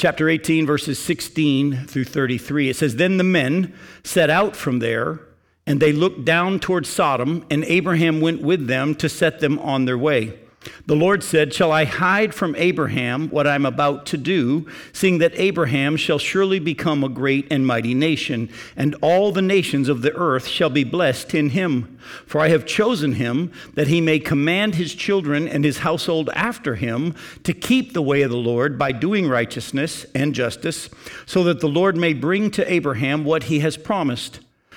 chapter 18, verses 16 through 33. It says, "Then the men set out from there, and they looked down toward Sodom, and Abraham went with them to set them on their way. The Lord said, 'Shall I hide from Abraham what I'm about to do, seeing that Abraham shall surely become a great and mighty nation, and all the nations of the earth shall be blessed in him? For I have chosen him, that he may command his children and his household after him to keep the way of the Lord by doing righteousness and justice, so that the Lord may bring to Abraham what he has promised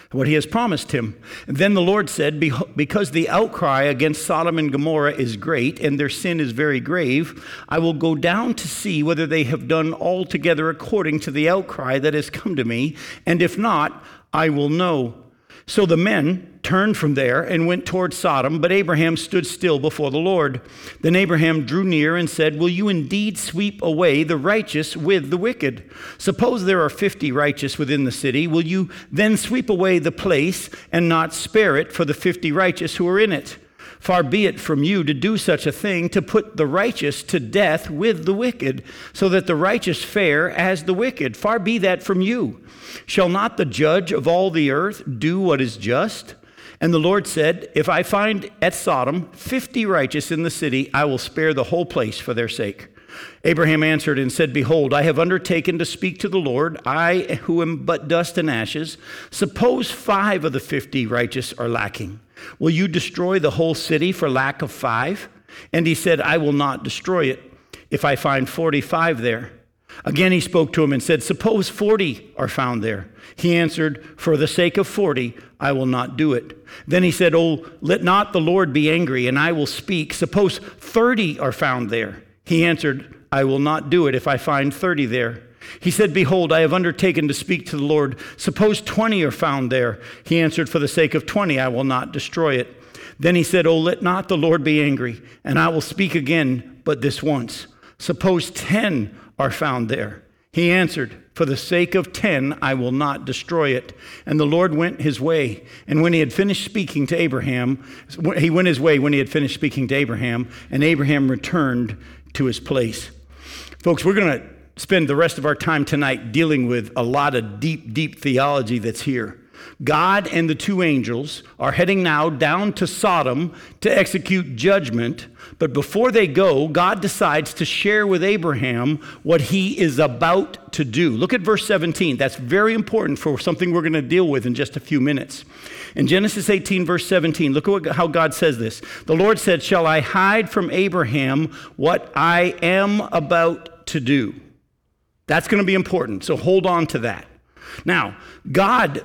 him.' And then the Lord said, 'Because the outcry against Sodom and Gomorrah is great, and their sin is very grave, I will go down to see whether they have done altogether according to the outcry that has come to me, and if not, I will know.' So the men turned from there and went toward Sodom, but Abraham stood still before the Lord. Then Abraham drew near and said, 'Will you indeed sweep away the righteous with the wicked? Suppose there are 50 righteous within the city. Will you then sweep away the place and not spare it for the 50 righteous who are in it? Far be it from you to do such a thing, to put the righteous to death with the wicked, so that the righteous fare as the wicked. Far be that from you. Shall not the judge of all the earth do what is just?' And the Lord said, 'If I find at Sodom 50 righteous in the city, I will spare the whole place for their sake.' Abraham answered and said, 'Behold, I have undertaken to speak to the Lord, I who am but dust and ashes. Suppose 5 of the 50 righteous are lacking. Will you destroy the whole city for lack of 5? And he said, 'I will not destroy it if I find 45 there.' Again he spoke to him and said, 'Suppose 40 are found there.' He answered, 'For the sake of 40, I will not do it.' Then he said, 'Oh, let not the Lord be angry, and I will speak. Suppose 30 are found there.' He answered, 'I will not do it if I find 30 there.' He said, 'Behold, I have undertaken to speak to the Lord. Suppose 20 are found there.' He answered, 'For the sake of 20, I will not destroy it.' Then he said, 'Oh, let not the Lord be angry, and I will speak again, but this once. Suppose 10 are found there.' He answered, 'For the sake of 10, I will not destroy it.' And the Lord went his way. And when he had finished speaking to Abraham, he went his way when he had finished speaking to Abraham, and Abraham returned to his place." Folks, we're going to spend the rest of our time tonight dealing with a lot of deep, deep theology that's here. God and the 2 angels are heading now down to Sodom to execute judgment. But before they go, God decides to share with Abraham what he is about to do. Look at verse 17. That's very important for something we're going to deal with in just a few minutes. In Genesis 18, verse 17, look at how God says this. The Lord said, "Shall I hide from Abraham what I am about to do?" That's going to be important, so hold on to that. Now, God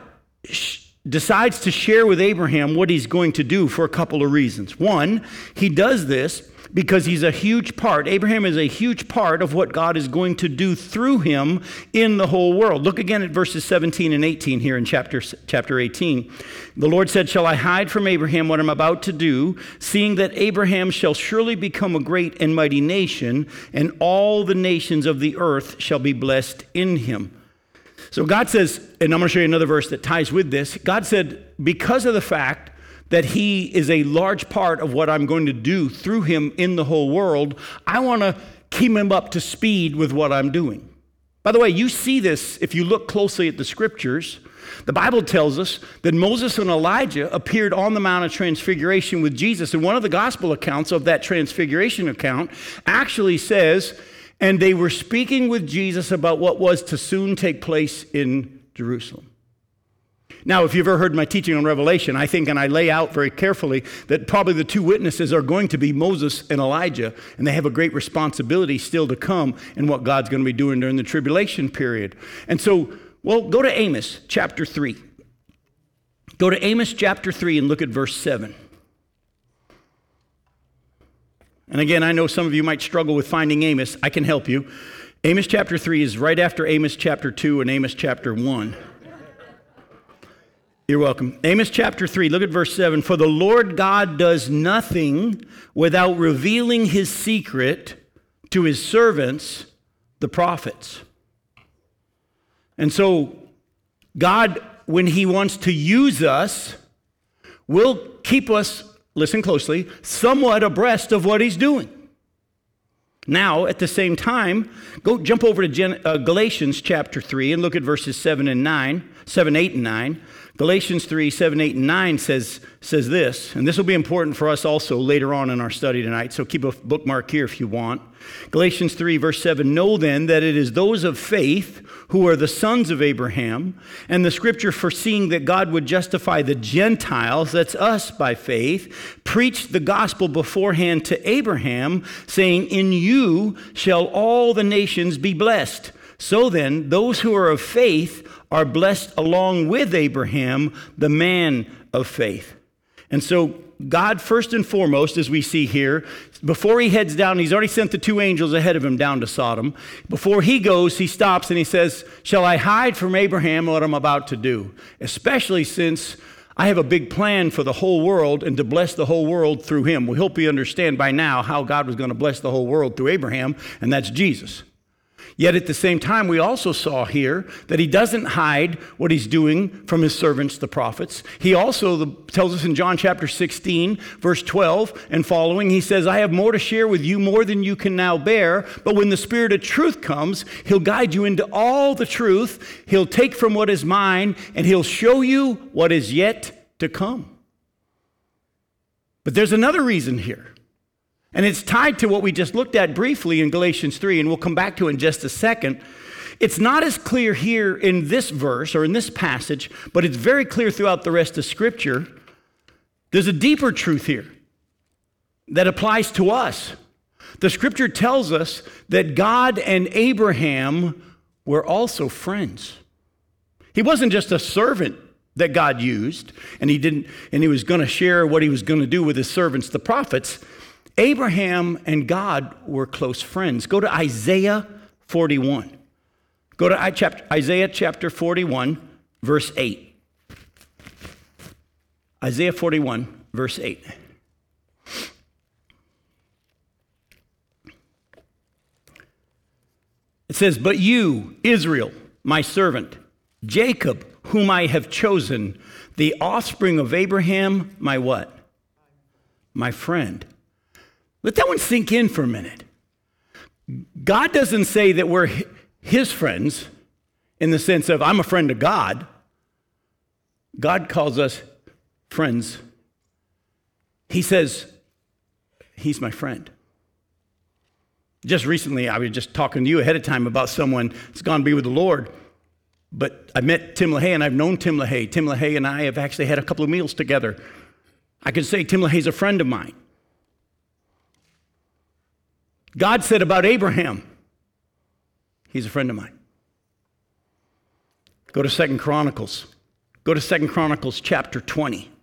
decides to share with Abraham what he's going to do for a couple of reasons. One, he does this because he's a huge part. Abraham is a huge part of what God is going to do through him in the whole world. Look again at verses 17 and 18 here in chapter 18. The Lord said, "Shall I hide from Abraham what I'm about to do, seeing that Abraham shall surely become a great and mighty nation, and all the nations of the earth shall be blessed in him." So God says, and I'm going to show you another verse that ties with this. God said, because of the fact that he is a large part of what I'm going to do through him in the whole world, I want to keep him up to speed with what I'm doing. By the way, you see this if you look closely at the scriptures. The Bible tells us that Moses and Elijah appeared on the Mount of Transfiguration with Jesus. And one of the gospel accounts of that transfiguration account actually says, and they were speaking with Jesus about what was to soon take place in Jerusalem. Now, if you've ever heard my teaching on Revelation, I think, and I lay out very carefully, that probably the 2 witnesses are going to be Moses and Elijah, and they have a great responsibility still to come in what God's going to be doing during the tribulation period. And so, well, go to Amos chapter 3. Go to Amos chapter 3 and look at verse 7. And again, I know some of you might struggle with finding Amos. I can help you. Amos chapter 3 is right after Amos chapter 2 and Amos chapter 1. You're welcome. Amos chapter 3, look at verse 7. "For the Lord God does nothing without revealing his secret to his servants, the prophets." And so God, when he wants to use us, will keep us, listen closely, somewhat abreast of what he's doing. Now, at the same time, jump over to Galatians chapter 3 and look at verses 7, 8, and 9. Galatians 3, 7, 8, and 9 says this, and this will be important for us also later on in our study tonight, so keep a bookmark here if you want. Galatians 3, verse 7, know then that it is those of faith who are the sons of Abraham, and the scripture foreseeing that God would justify the Gentiles, that's us by faith, preached the gospel beforehand to Abraham, saying, in you shall all the nations be blessed. So then, those who are of faith are blessed along with Abraham, the man of faith. And so God, first and foremost, as we see here, before he heads down, he's already sent the two angels ahead of him down to Sodom. Before he goes, he stops and he says, shall I hide from Abraham what I'm about to do? Especially since I have a big plan for the whole world and to bless the whole world through him. We hope you understand by now how God was going to bless the whole world through Abraham, and that's Jesus. Yet at the same time, we also saw here that he doesn't hide what he's doing from his servants, the prophets. He also tells us in John chapter 16, verse 12 and following, he says, I have more to share with you, more than you can now bear. But when the Spirit of truth comes, he'll guide you into all the truth. He'll take from what is mine, and he'll show you what is yet to come. But there's another reason here. And it's tied to what we just looked at briefly in Galatians 3, and we'll come back to it in just a second. It's not as clear here in this verse or in this passage, but it's very clear throughout the rest of Scripture. There's a deeper truth here that applies to us. The Scripture tells us that God and Abraham were also friends. He wasn't just a servant that God used, and he was going to share what he was going to do with his servants, the prophets. Abraham and God were close friends. Go to Isaiah 41. Go to Isaiah chapter 41, verse 8. Isaiah 41, verse 8. It says, but you, Israel, my servant, Jacob, whom I have chosen, the offspring of Abraham, my what? My friend. Let that one sink in for a minute. God doesn't say that we're his friends in the sense of I'm a friend of God. God calls us friends. He says, he's my friend. Just recently, I was just talking to you ahead of time about someone that's gone to be with the Lord. But I met Tim LaHaye, and I've known Tim LaHaye. Tim LaHaye and I have actually had a couple of meals together. I can say Tim LaHaye's a friend of mine. God said about Abraham, he's a friend of mine. Go to 2 Chronicles. Go to 2 Chronicles chapter 20.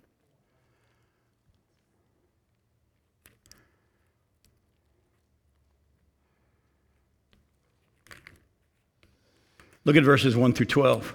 Look at verses 1 through 12.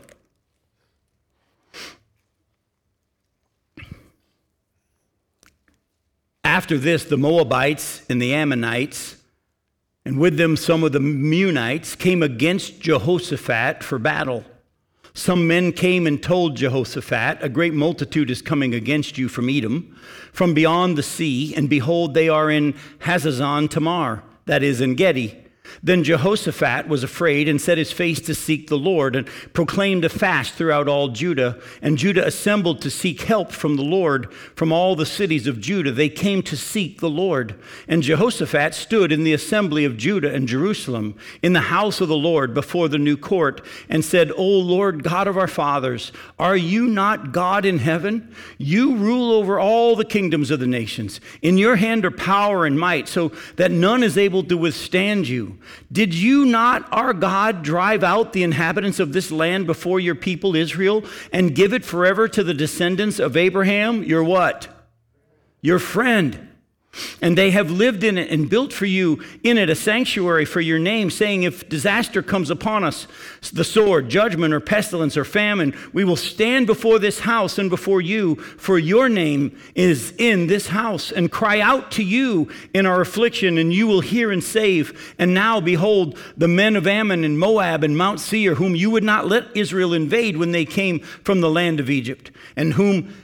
After this, the Moabites and the Ammonites, and with them some of the Meunites, came against Jehoshaphat for battle. Some men came and told Jehoshaphat, a great multitude is coming against you from Edom, from beyond the sea, and behold, they are in Hazazon Tamar, that is in Gedi. Then Jehoshaphat was afraid and set his face to seek the Lord and proclaimed a fast throughout all Judah. And Judah assembled to seek help from the Lord from all the cities of Judah. They came to seek the Lord. And Jehoshaphat stood in the assembly of Judah and Jerusalem in the house of the Lord before the new court and said, O Lord God of our fathers, are you not God in heaven? You rule over all the kingdoms of the nations. In your hand are power and might, so that none is able to withstand you. Did you not, our God, drive out the inhabitants of this land before your people Israel and give it forever to the descendants of Abraham? Your what? Your friend. And they have lived in it and built for you in it a sanctuary for your name, saying, if disaster comes upon us, the sword, judgment, or pestilence, or famine, we will stand before this house and before you, for your name is in this house, and cry out to you in our affliction, and you will hear and save. And now, behold, the men of Ammon and Moab and Mount Seir, whom you would not let Israel invade when they came from the land of Egypt, and whom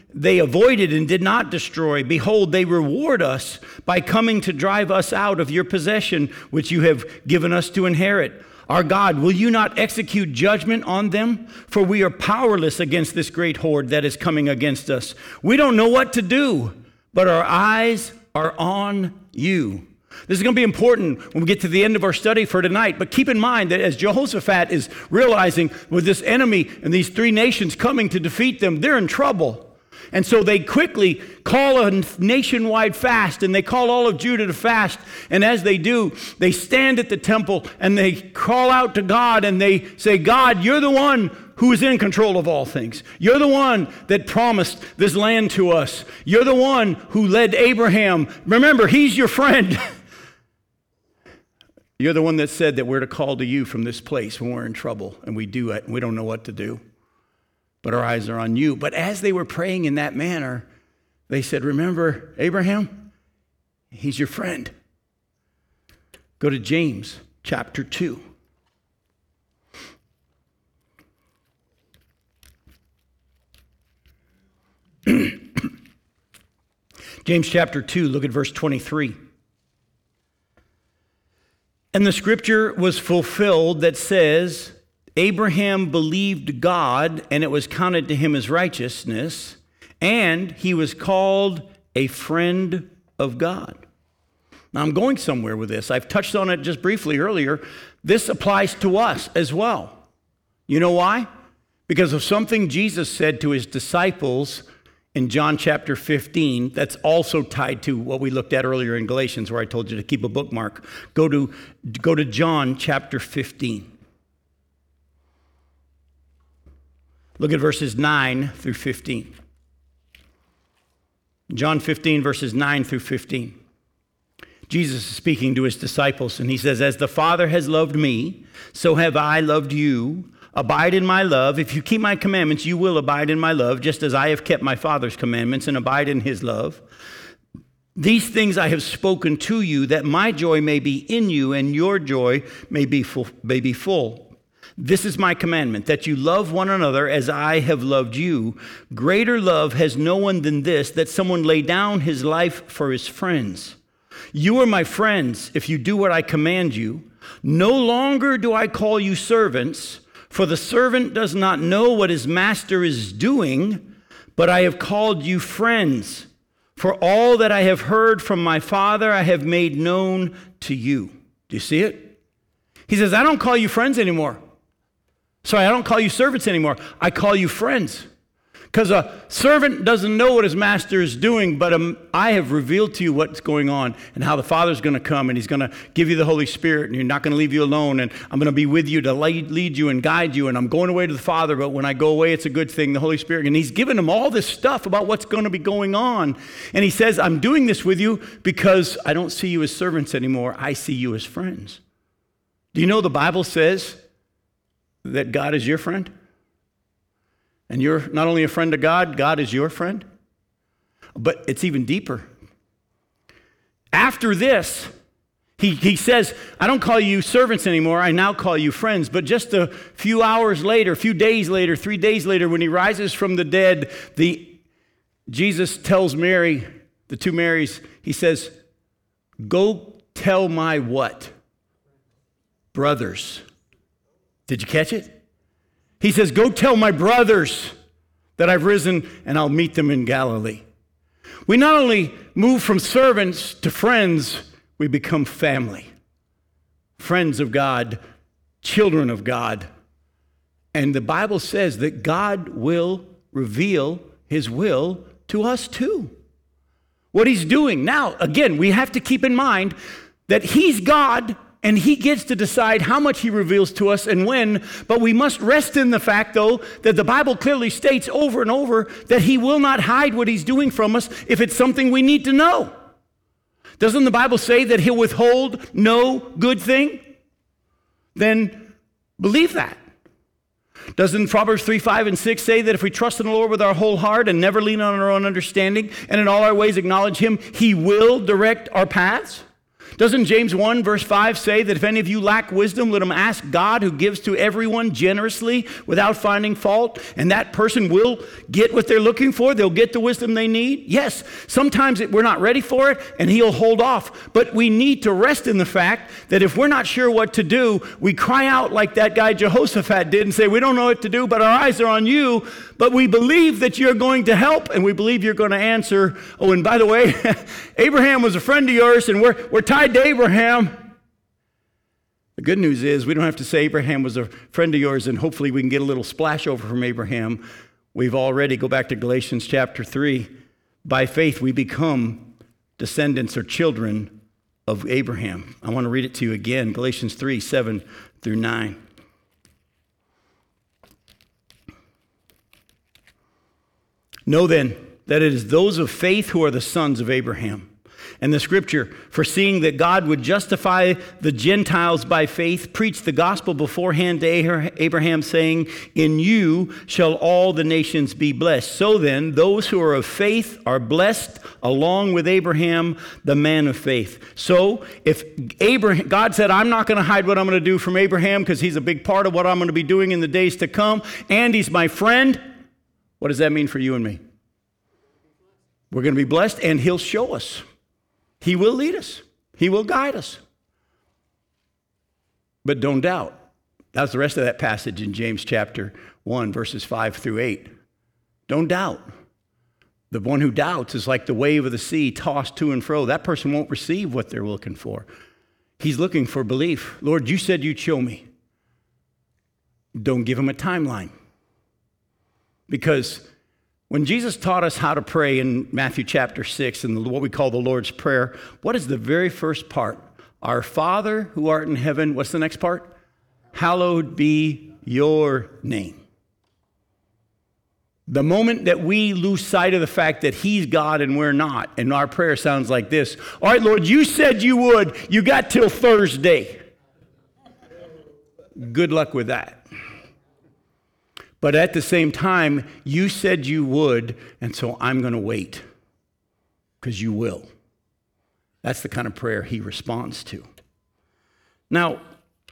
they avoided and did not destroy. Behold, they reward us by coming to drive us out of your possession, which you have given us to inherit. Our God, will you not execute judgment on them? For we are powerless against this great horde that is coming against us. We don't know what to do, but our eyes are on you. This is going to be important when we get to the end of our study for tonight. But keep in mind that as Jehoshaphat is realizing with this enemy and these three nations coming to defeat them, they're in trouble. And so they quickly call a nationwide fast, and they call all of Judah to fast. And as they do, they stand at the temple and they call out to God and they say, God, you're the one who is in control of all things. You're the one that promised this land to us. You're the one who led Abraham. Remember, he's your friend. You're the one that said that we're to call to you from this place when we're in trouble, and we do it, and we don't know what to do. But our eyes are on you. But as they were praying in that manner, they said, remember Abraham? He's your friend. Go to James chapter 2. James chapter 2, look at verse 23. And the scripture was fulfilled that says, Abraham believed God, and it was counted to him as righteousness, and he was called a friend of God. Now, I'm going somewhere with this. I've touched on it just briefly earlier. This applies to us as well. You know why? Because of something Jesus said to his disciples in John chapter 15 that's also tied to what we looked at earlier in Galatians, where I told you to keep a bookmark. Go to John chapter 15. Look at verses 9 through 15. John 15, verses 9 through 15. Jesus is speaking to his disciples, and he says, as the Father has loved me, so have I loved you. Abide in my love. If you keep my commandments, you will abide in my love, just as I have kept my Father's commandments and abide in his love. These things I have spoken to you, that my joy may be in you and your joy may be full. This is my commandment, that you love one another as I have loved you. Greater love has no one than this, that someone lay down his life for his friends. You are my friends if you do what I command you. No longer do I call you servants, for the servant does not know what his master is doing, but I have called you friends. For all that I have heard from my Father, I have made known to you. Do you see it? He says, I don't call you friends anymore. Sorry, I don't call you servants anymore. I call you friends. Because a servant doesn't know what his master is doing, but I have revealed to you what's going on and how the Father's going to come, and he's going to give you the Holy Spirit, and you're not going to leave you alone, and I'm going to be with you to lead you and guide you, and I'm going away to the Father, but when I go away, it's a good thing, the Holy Spirit. And he's given them all this stuff about what's going to be going on. And he says, I'm doing this with you because I don't see you as servants anymore. I see you as friends. Do you know the Bible says that God is your friend? And you're not only a friend of God, God is your friend. But it's even deeper. After this, he says, I don't call you servants anymore, I now call you friends. But just a few hours later, a few days later, 3 days later, when he rises from the dead, Jesus tells Mary, the two Marys, he says, go tell my what? Brothers. Did you catch it? He says, go tell my brothers that I've risen and I'll meet them in Galilee. We not only move from servants to friends, we become family. Friends of God, children of God. And the Bible says that God will reveal his will to us too. What he's doing. Now, again, we have to keep in mind that he's God, and he gets to decide how much he reveals to us and when, but we must rest in the fact, though, that the Bible clearly states over and over that he will not hide what he's doing from us if it's something we need to know. Doesn't the Bible say that he'll withhold no good thing? Then believe that. Doesn't Proverbs 3, 5, and 6 say that if we trust in the Lord with our whole heart and never lean on our own understanding and in all our ways acknowledge him, he will direct our paths? Doesn't James 1 verse 5 say that if any of you lack wisdom, let him ask God who gives to everyone generously without finding fault, and that person will get what they're looking for. They'll get the wisdom they need. Yes, sometimes we're not ready for it and he'll hold off, but we need to rest in the fact that if we're not sure what to do, we cry out like that guy Jehoshaphat did and say, we don't know what to do, but our eyes are on you, but we believe that you're going to help and we believe you're going to answer. Oh, and by the way, Abraham was a friend of yours and we're tied to Abraham. The good news is we don't have to say Abraham was a friend of yours and hopefully we can get a little splash over from Abraham. We've already, go back to Galatians chapter 3, by faith we become descendants or children of Abraham. I want to read it to you again, Galatians 3, 7 through 9. Know then that it is those of faith who are the sons of Abraham. And the scripture, foreseeing that God would justify the Gentiles by faith, preached the gospel beforehand to Abraham, saying, in you shall all the nations be blessed. So then, those who are of faith are blessed along with Abraham, the man of faith. So, if God said, I'm not going to hide what I'm going to do from Abraham because he's a big part of what I'm going to be doing in the days to come, and he's my friend, what does that mean for you and me? We're going to be blessed, and he'll show us. He will lead us. He will guide us. But don't doubt. That's the rest of that passage in James chapter 1, verses 5 through 8. Don't doubt. The one who doubts is like the wave of the sea tossed to and fro. That person won't receive what they're looking for. He's looking for belief. Lord, you said you'd show me. Don't give him a timeline. Because when Jesus taught us how to pray in Matthew chapter 6 and what we call the Lord's Prayer, what is the very first part? Our Father who art in heaven, what's the next part? Hallowed be your name. The moment that we lose sight of the fact that he's God and we're not, and our prayer sounds like this, all right, Lord, you said you would. You got till Thursday. Good luck with that. But at the same time, you said you would, and so I'm going to wait because you will. That's the kind of prayer he responds to. Now,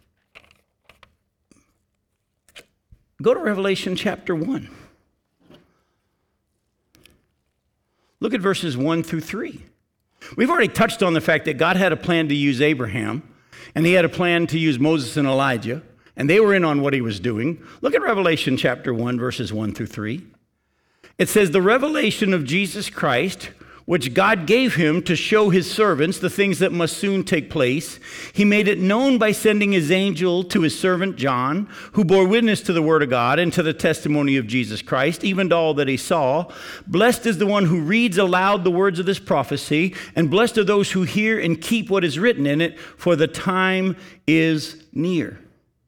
go to Revelation chapter 1. Look at verses 1 through 3. We've already touched on the fact that God had a plan to use Abraham, and he had a plan to use Moses and Elijah. And they were in on what he was doing. Look at Revelation chapter 1, verses 1 through 3. It says, the revelation of Jesus Christ, which God gave him to show his servants the things that must soon take place. He made it known by sending his angel to his servant John, who bore witness to the word of God and to the testimony of Jesus Christ, even to all that he saw. Blessed is the one who reads aloud the words of this prophecy, and blessed are those who hear and keep what is written in it, for the time is near.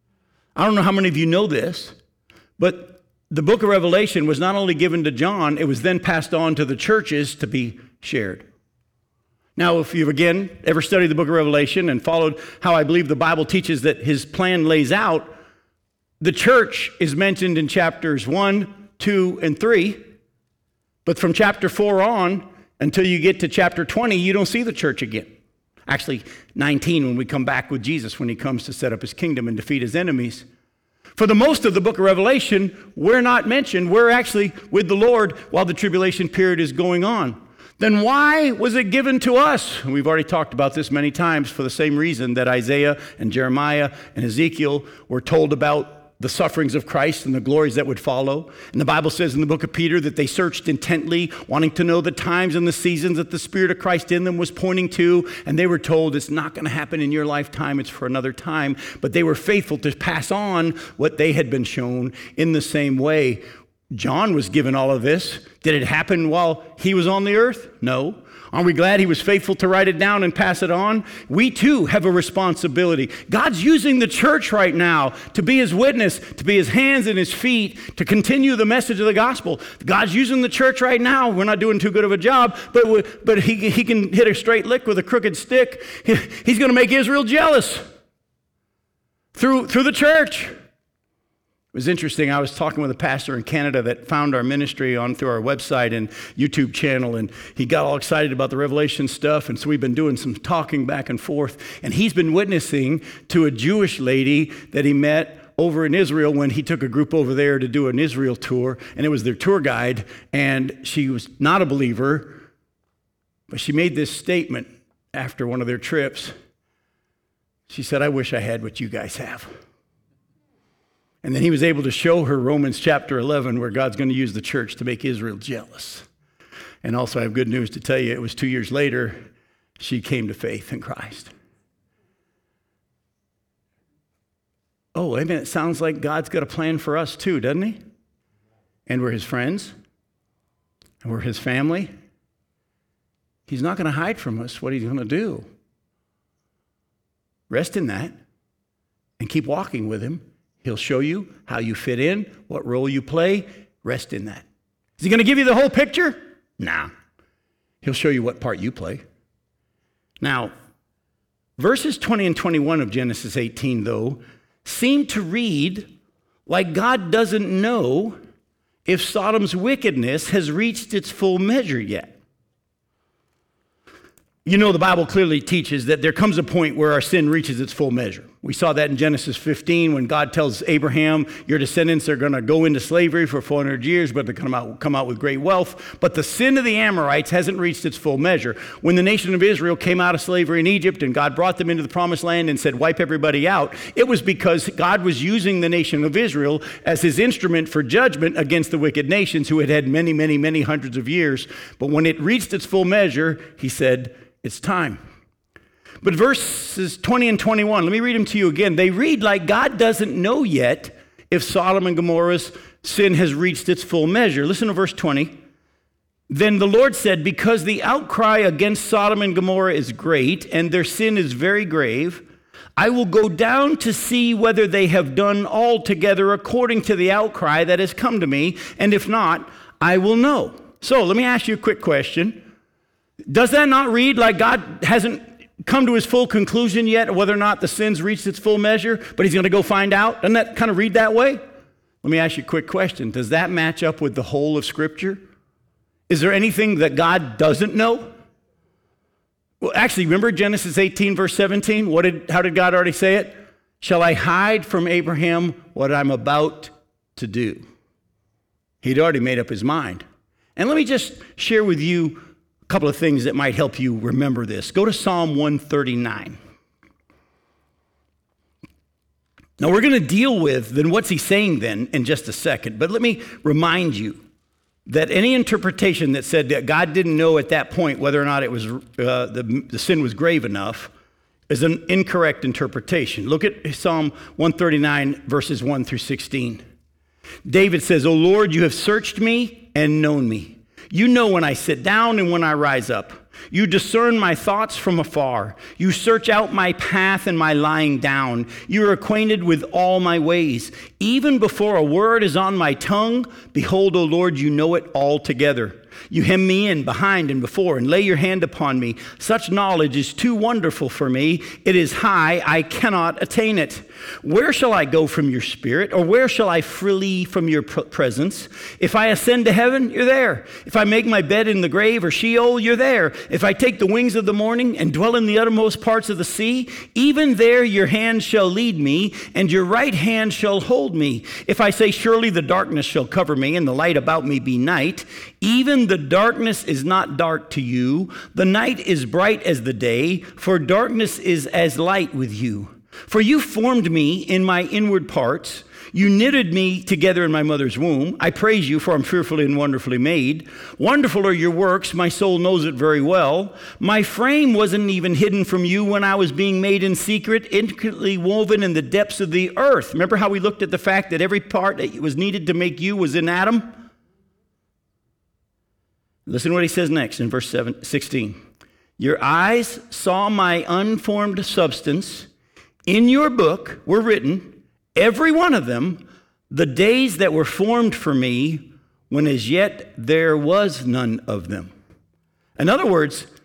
I don't know how many of you know this, but the book of Revelation was not only given to John, it was then passed on to the churches to be shared. Now, if you've, again, ever studied the book of Revelation and followed how I believe the Bible teaches that his plan lays out, the church is mentioned in chapters 1, 2, and 3, but from chapter 4 on until you get to chapter 20, you don't see the church again. Actually, 19 when we come back with Jesus, when he comes to set up his kingdom and defeat his enemies. For the most of the book of Revelation, we're not mentioned. We're actually with the Lord while the tribulation period is going on. Then why was it given to us? And we've already talked about this many times for the same reason that Isaiah and Jeremiah and Ezekiel were told about the sufferings of Christ and the glories that would follow. And the Bible says in the book of Peter that they searched intently, wanting to know the times and the seasons that the Spirit of Christ in them was pointing to. And they were told it's not going to happen in your lifetime, it's for another time. But they were faithful to pass on what they had been shown in the same way. John was given all of this. Did it happen while he was on the earth? No. Aren't we glad he was faithful to write it down and pass it on? We too have a responsibility. God's using the church right now to be his witness, to be his hands and his feet, to continue the message of the gospel. God's using the church right now. We're not doing too good of a job, but he can hit a straight lick with a crooked stick. He's going to make Israel jealous through the church. It was interesting. I was talking with a pastor in Canada that found our ministry through our website and YouTube channel, and he got all excited about the Revelation stuff, and so we've been doing some talking back and forth, and he's been witnessing to a Jewish lady that he met over in Israel when he took a group over there to do an Israel tour, and it was their tour guide, and she was not a believer, but she made this statement after one of their trips. She said, "I wish I had what you guys have." And then he was able to show her Romans chapter 11, where God's going to use the church to make Israel jealous. And also, I have good news to tell you. It was 2 years later, she came to faith in Christ. Oh, amen. It sounds like God's got a plan for us too, doesn't he? And we're his friends. And we're his family. He's not going to hide from us what he's going to do. Rest in that and keep walking with him. He'll show you how you fit in, what role you play. Rest in that. Is he going to give you the whole picture? Nah. He'll show you what part you play. Now, verses 20 and 21 of Genesis 18, though, seem to read like God doesn't know if Sodom's wickedness has reached its full measure yet. You know, the Bible clearly teaches that there comes a point where our sin reaches its full measure. We saw that in Genesis 15 when God tells Abraham, your descendants are going to go into slavery for 400 years, but they're going to come out with great wealth. But the sin of the Amorites hasn't reached its full measure. When the nation of Israel came out of slavery in Egypt and God brought them into the promised land and said, wipe everybody out, it was because God was using the nation of Israel as his instrument for judgment against the wicked nations who had had many, many, many hundreds of years. But when it reached its full measure, he said, it's time. But verses 20 and 21, let me read them to you again. They read like God doesn't know yet if Sodom and Gomorrah's sin has reached its full measure. Listen to verse 20. Then the Lord said, because the outcry against Sodom and Gomorrah is great and their sin is very grave, I will go down to see whether they have done altogether according to the outcry that has come to me, and if not, I will know. So let me ask you a quick question. Does that not read like God hasn't come to his full conclusion yet whether or not the sin's reached its full measure, but he's going to go find out? Doesn't that kind of read that way? Let me ask you a quick question. Does that match up with the whole of Scripture? Is there anything that God doesn't know? Well, actually, remember Genesis 18, verse 17? How did God already say it? Shall I hide from Abraham what I'm about to do? He'd already made up his mind. And let me just share with you couple of things that might help you remember this. Go to Psalm 139. Now we're going to deal with then what's he saying then in just a second, but let me remind you that any interpretation that said that God didn't know at that point whether or not it was the sin was grave enough is an incorrect interpretation. Look at Psalm 139 verses 1 through 16. David says, O Lord, you have searched me and known me. You know when I sit down and when I rise up. You discern my thoughts from afar. You search out my path and my lying down. You are acquainted with all my ways. Even before a word is on my tongue, behold, O Lord, you know it altogether. You hem me in behind and before and lay your hand upon me. Such knowledge is too wonderful for me. It is high, I cannot attain it. Where shall I go from your spirit, or where shall I flee from your presence? If I ascend to heaven, you're there. If I make my bed in the grave or Sheol, you're there. If I take the wings of the morning and dwell in the uttermost parts of the sea, even there your hand shall lead me, and your right hand shall hold me. If I say, surely the darkness shall cover me, and the light about me be night, even the darkness is not dark to you. The night is bright as the day, for darkness is as light with you. For you formed me in my inward parts. You knitted me together in my mother's womb. I praise you, for I'm fearfully and wonderfully made. Wonderful are your works. My soul knows it very well. My frame wasn't even hidden from you when I was being made in secret, intricately woven in the depths of the earth. Remember how we looked at the fact that every part that was needed to make you was in Adam? Listen to what he says next in verse 16. Your eyes saw my unformed substance. In your book were written, every one of them, the days that were formed for me, when as yet there was none of them. In other words,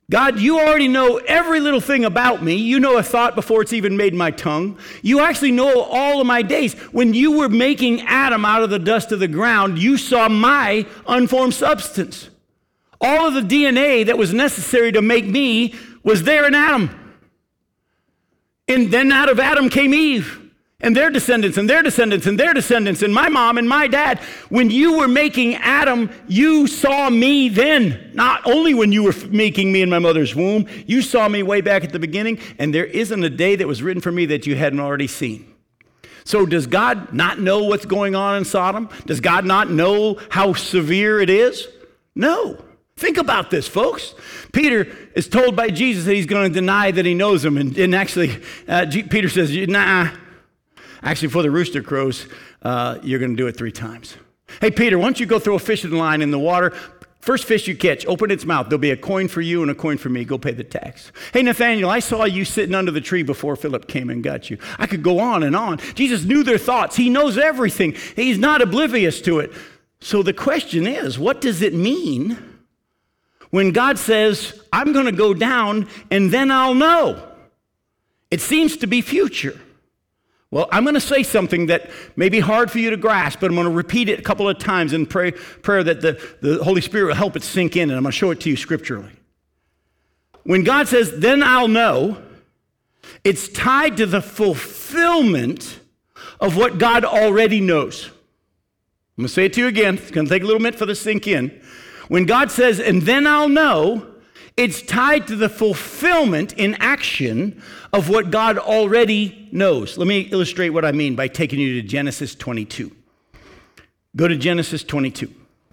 God, you already know every little thing about me. You know a thought before it's even made my tongue. You actually know all of my days. When you were making Adam out of the dust of the ground, you saw my unformed substance. All of the DNA that was necessary to make me was there in Adam. And then out of Adam came Eve, and their descendants, and their descendants, and their descendants, and my mom and my dad. When you were making Adam, you saw me then. Not only when you were making me in my mother's womb, you saw me way back at the beginning, and there isn't a day that was written for me that you hadn't already seen. So does God not know what's going on in Sodom? Does God not know how severe it is? No. Think about this, folks. Peter is told by Jesus that he's going to deny that he knows him. And actually, Peter says, nah. Actually, before the rooster crows, you're going to do it 3 times. Hey, Peter, why don't you go throw a fishing line in the water? First fish you catch, open its mouth. There'll be a coin for you and a coin for me. Go pay the tax. Hey, Nathaniel, I saw you sitting under the tree before Philip came and got you. I could go on and on. Jesus knew their thoughts. He knows everything. He's not oblivious to it. So the question is, what does it mean when God says, I'm going to go down and then I'll know? It seems to be future. Well, I'm going to say something that may be hard for you to grasp, but I'm going to repeat it a couple of times in prayer that the Holy Spirit will help it sink in, and I'm going to show it to you scripturally. When God says, then I'll know, it's tied to the fulfillment of what God already knows. I'm going to say it to you again. It's going to take a little minute for this to sink in. When God says, and then I'll know, it's tied to the fulfillment in action of what God already knows. Let me illustrate what I mean by taking you to Genesis 22. Go to Genesis 22.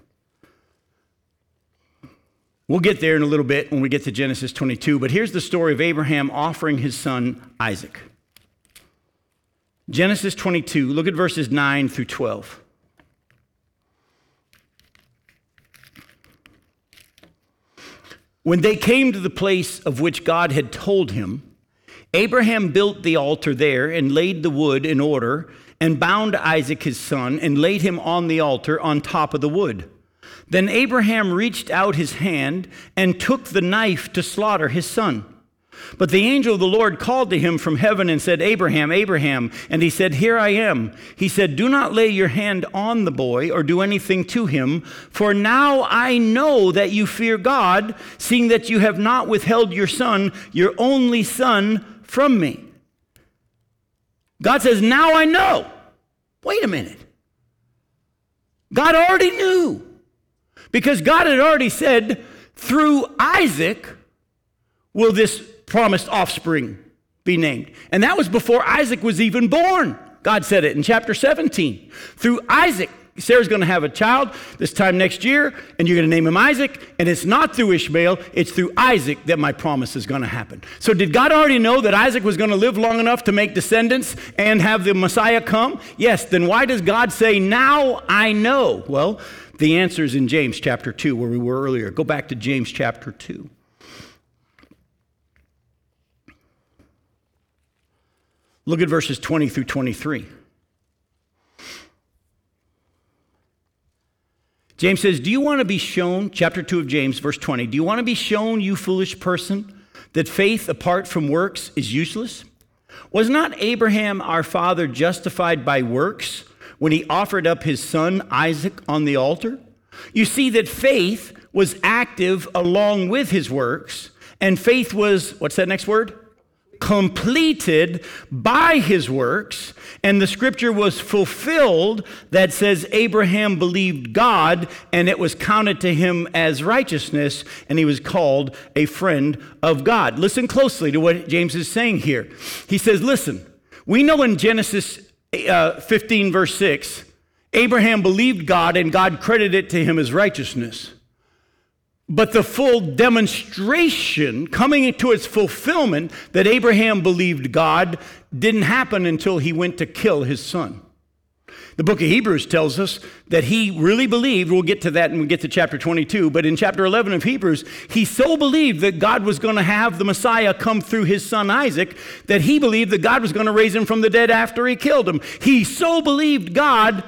We'll get there in a little bit when we get to Genesis 22, but here's the story of Abraham offering his son Isaac. Genesis 22, look at verses 9 through 12. When they came to the place of which God had told him, Abraham built the altar there and laid the wood in order and bound Isaac his son and laid him on the altar on top of the wood. Then Abraham reached out his hand and took the knife to slaughter his son. But the angel of the Lord called to him from heaven and said, Abraham, Abraham. And he said, here I am. He said, do not lay your hand on the boy or do anything to him, for now I know that you fear God, seeing that you have not withheld your son, your only son, from me. God says, now I know. Wait a minute. God already knew. Because God had already said, through Isaac will this promised offspring be named. And that was before Isaac was even born. God said it in chapter 17. Through Isaac, Sarah's going to have a child this time next year, and you're going to name him Isaac, and it's not through Ishmael, it's through Isaac that my promise is going to happen. So did God already know that Isaac was going to live long enough to make descendants and have the Messiah come? Yes, then why does God say, now I know? Well, the answer is in James chapter 2, where we were earlier. Go back to James chapter 2. Look at verses 20 through 23. James says, do you want to be shown, chapter 2 of James, verse 20, do you want to be shown, you foolish person, that faith apart from works is useless? Was not Abraham our father justified by works when he offered up his son Isaac on the altar? You see that faith was active along with his works, and faith was, what's that next word? Completed by his works, and the scripture was fulfilled that says Abraham believed God and it was counted to him as righteousness, and he was called a friend of God. Listen closely to what James is saying here. He says, listen, we know in Genesis 15 verse 6, Abraham believed God and God credited it to him as righteousness. But the full demonstration coming to its fulfillment that Abraham believed God didn't happen until he went to kill his son. The book of Hebrews tells us that he really believed, we'll get to that when we get to chapter 22, but in chapter 11 of Hebrews, he so believed that God was going to have the Messiah come through his son Isaac that he believed that God was going to raise him from the dead after he killed him. He so believed God,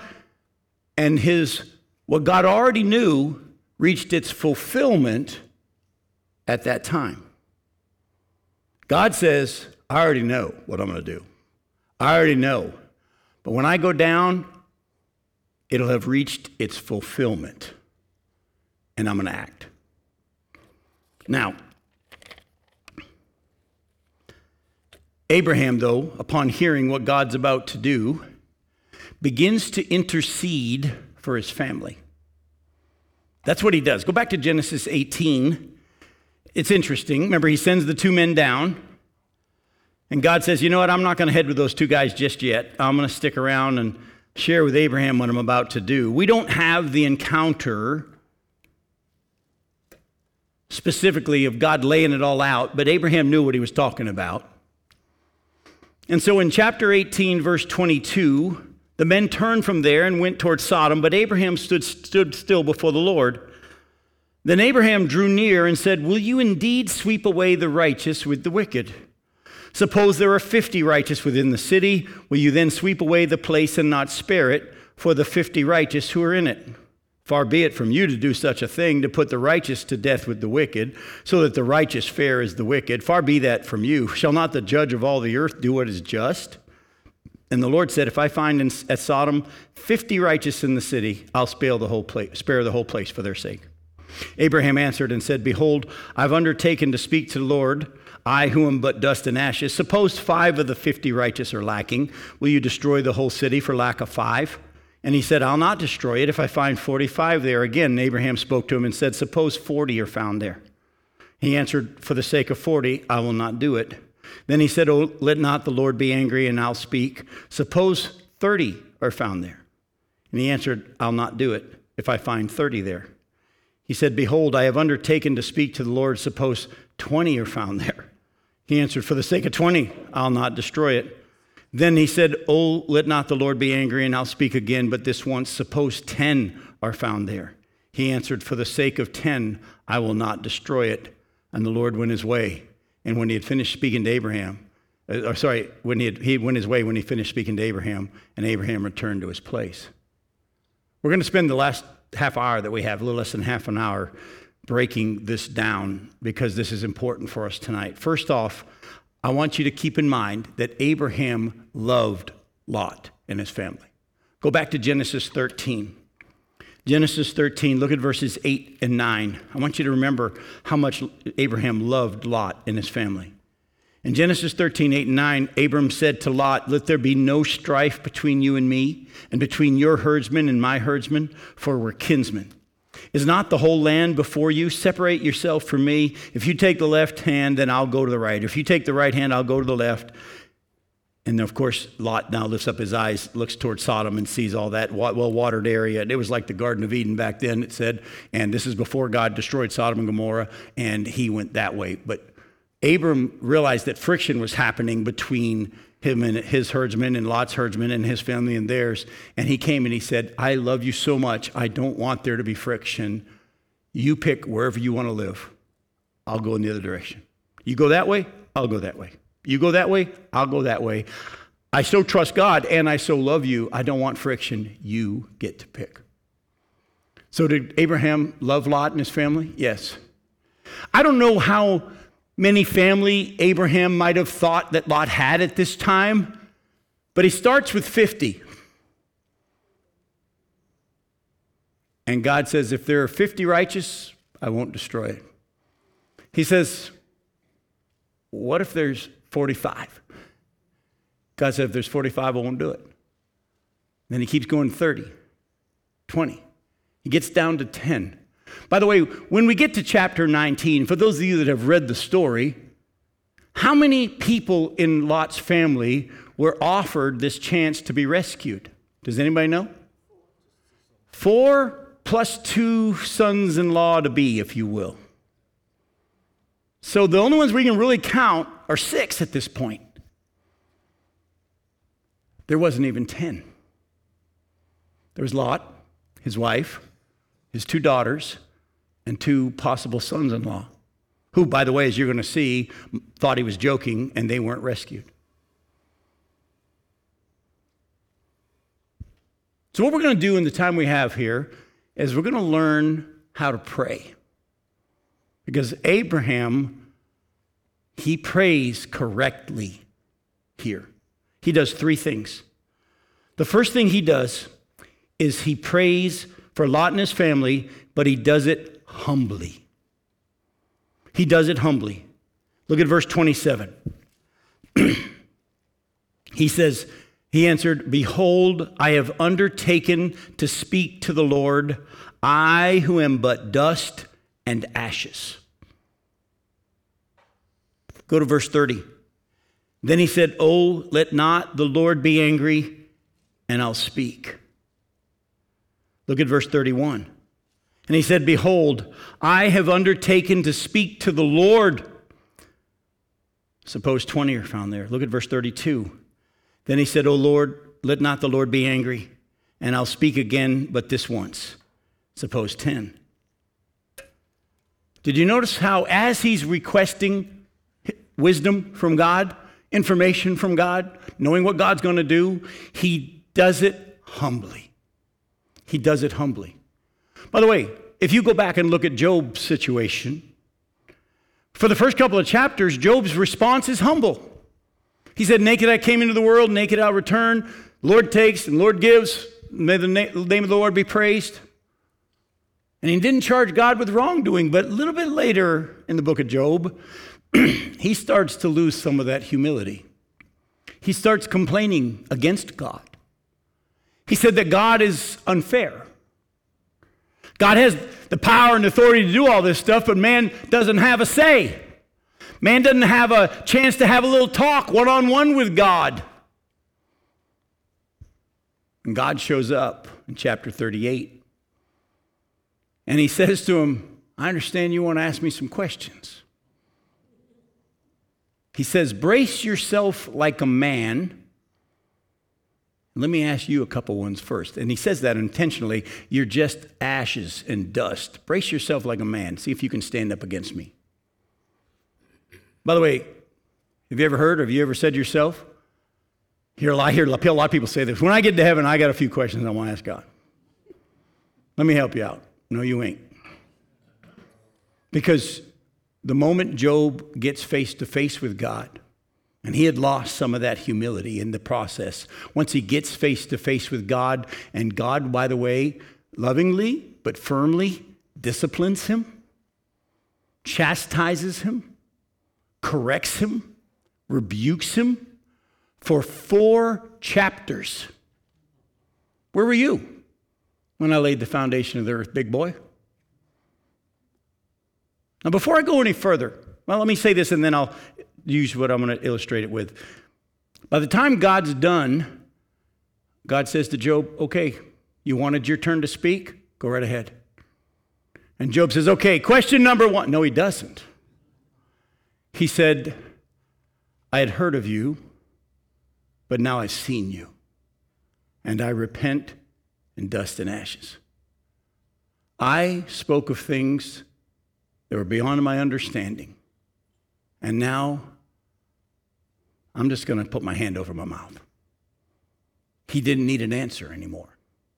and what God already knew reached its fulfillment at that time. God says, I already know what I'm going to do. I already know. But when I go down, it'll have reached its fulfillment, and I'm going to act. Now, Abraham, though, upon hearing what God's about to do, begins to intercede for his family. That's what he does. Go back to Genesis 18. It's interesting. Remember, he sends the two men down, and God says, you know what, I'm not going to head with those two guys just yet. I'm going to stick around and share with Abraham what I'm about to do. We don't have the encounter specifically of God laying it all out, but Abraham knew what he was talking about. And so in chapter 18, verse 22, the men turned from there and went toward Sodom, but Abraham stood still before the Lord. Then Abraham drew near and said, will you indeed sweep away the righteous with the wicked? Suppose there are 50 righteous within the city. Will you then sweep away the place and not spare it for the 50 righteous who are in it? Far be it from you to do such a thing, to put the righteous to death with the wicked, so that the righteous fare as the wicked. Far be that from you. Shall not the judge of all the earth do what is just? And the Lord said, if I find at Sodom 50 righteous in the city, I'll spare the whole place for their sake. Abraham answered and said, behold, I've undertaken to speak to the Lord, I who am but dust and ashes. Suppose 5 of the 50 righteous are lacking. Will you destroy the whole city for lack of 5? And he said, I'll not destroy it if I find 45 there. Again, Abraham spoke to him and said, suppose 40 are found there. He answered, for the sake of 40, I will not do it. Then he said, oh, let not the Lord be angry, and I'll speak. Suppose 30 are found there. And he answered, I'll not do it if I find 30 there. He said, behold, I have undertaken to speak to the Lord. Suppose 20 are found there. He answered, for the sake of 20, I'll not destroy it. Then he said, oh, let not the Lord be angry, and I'll speak again, but this once, suppose 10 are found there. He answered, for the sake of 10, I will not destroy it. And the Lord went his way. And when he had finished speaking to Abraham, when he went his way when he finished speaking to Abraham, and Abraham returned to his place. We're going to spend the last half hour that we have, a little less than half an hour, breaking this down because this is important for us tonight. First off, I want you to keep in mind that Abraham loved Lot and his family. Go back to Genesis 13. Genesis 13, look at verses 8 and 9. I want you to remember how much Abraham loved Lot and his family. In Genesis 13, 8 and 9, Abram said to Lot, let there be no strife between you and me, and between your herdsmen and my herdsmen, for we're kinsmen. Is not the whole land before you? Separate yourself from me. If you take the left hand, then I'll go to the right. If you take the right hand, I'll go to the left. And of course, Lot now lifts up his eyes, looks towards Sodom, and sees all that well-watered area. And it was like the Garden of Eden back then, it said. And this is before God destroyed Sodom and Gomorrah, and he went that way. But Abram realized that friction was happening between him and his herdsmen and Lot's herdsmen and his family and theirs. And he came and he said, I love you so much. I don't want there to be friction. You pick wherever you want to live. I'll go in the other direction. You go that way, I'll go that way. You go that way, I'll go that way. I so trust God and I so love you. I don't want friction. You get to pick. So did Abraham love Lot and his family? Yes. I don't know how many family Abraham might have thought that Lot had at this time, but he starts with 50. And God says, if there are 50 righteous, I won't destroy it. He says, what if there's 45? God said, if there's 45, I won't do it. Then he keeps going 30, 20. He gets down to 10. By the way, when we get to chapter 19, for those of you that have read the story, how many people in Lot's family were offered this chance to be rescued? Does anybody know? 4 plus 2 sons-in-law to be, if you will. So the only ones we can really count are 6 at this point. There wasn't even 10. There was Lot, his wife, his 2 daughters, and 2 possible sons-in-law, who, by the way, as you're going to see, thought he was joking, and they weren't rescued. So what we're going to do in the time we have here is we're going to learn how to pray. Because Abraham, he prays correctly here. He does three things. The first thing he does is he prays for Lot and his family, but he does it humbly. He does it humbly. Look at verse 27. He says, he answered, "Behold, I have undertaken to speak to the Lord, I who am but dust and ashes." Go to verse 30. Then he said, "Oh, let not the Lord be angry, and I'll speak." Look at verse 31. And he said, "Behold, I have undertaken to speak to the Lord." Suppose 20 are found there. Look at verse 32. Then he said, "O Lord, let not the Lord be angry, and I'll speak again, but this once." Suppose 10. Did you notice how as he's requesting wisdom from God, information from God, knowing what God's going to do, he does it humbly. He does it humbly. By the way, if you go back and look at Job's situation, for the first couple of chapters, Job's response is humble. He said, "Naked I came into the world, naked I'll return. Lord takes and Lord gives. May the name of the Lord be praised." And he didn't charge God with wrongdoing, but a little bit later in the book of Job, he starts to lose some of that humility. He starts complaining against God. He said that God is unfair. God has the power and authority to do all this stuff, but man doesn't have a say. Man doesn't have a chance to have a little talk one-on-one with God. And God shows up in chapter 38. And he says to him, "I understand you want to ask me some questions." He says, "Brace yourself like a man." Let me ask you a couple ones first. And he says that intentionally. You're just ashes and dust. Brace yourself like a man. See if you can stand up against me. By the way, have you ever heard, or have you ever said yourself? I hear a lot of people say this. When I get to heaven, I got a few questions I want to ask God. Let me help you out. No, you ain't. Because the moment Job gets face to face with God, and he had lost some of that humility in the process. Once he gets face to face with God, and God, by the way, lovingly but firmly disciplines him, chastises him, corrects him, rebukes him for 4 chapters. Where were you when I laid the foundation of the earth, big boy? Now, before I go any further, well, let me say this and then I'll use what I'm going to illustrate it with. By the time God's done, God says to Job, "Okay, you wanted your turn to speak? Go right ahead." And Job says, "Okay, question number 1. No, he doesn't. He said, "I had heard of you, but now I've seen you, and I repent in dust and ashes. I spoke of things that were beyond my understanding, and now I'm just going to put my hand over my mouth." He didn't need an answer anymore.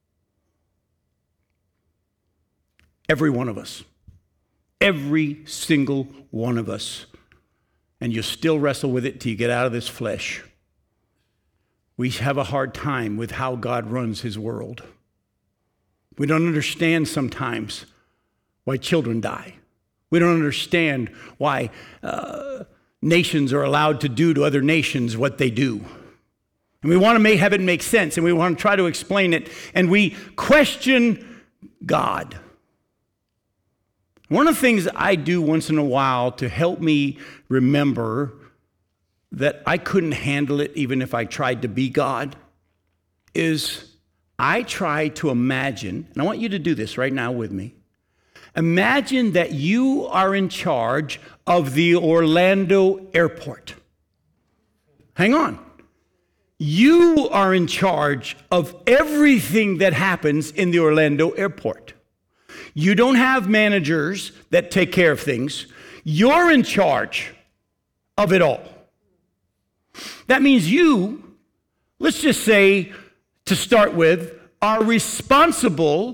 Every one of us, every single one of us, and you still wrestle with it till you get out of this flesh. We have a hard time with how God runs his world. We don't understand sometimes why children die. We don't understand why nations are allowed to do to other nations what they do. And we want to have it make sense, and we want to try to explain it, and we question God. One of the things I do once in a while to help me remember that I couldn't handle it even if I tried to be God is I try to imagine, and I want you to do this right now with me. Imagine that you are in charge of the Orlando airport. Hang on. You are in charge of everything that happens in the Orlando airport. You don't have managers that take care of things. You're in charge of it all. That means you, let's just say, to start with, are responsible